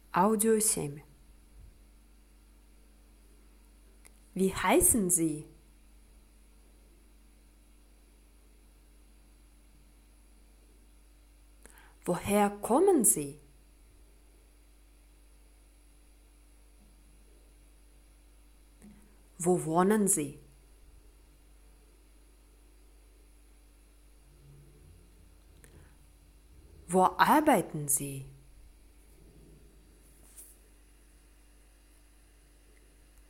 Аудио 7. Wie heißen Sie? Woher kommen Sie? Wo wohnen Sie? Wo arbeiten Sie?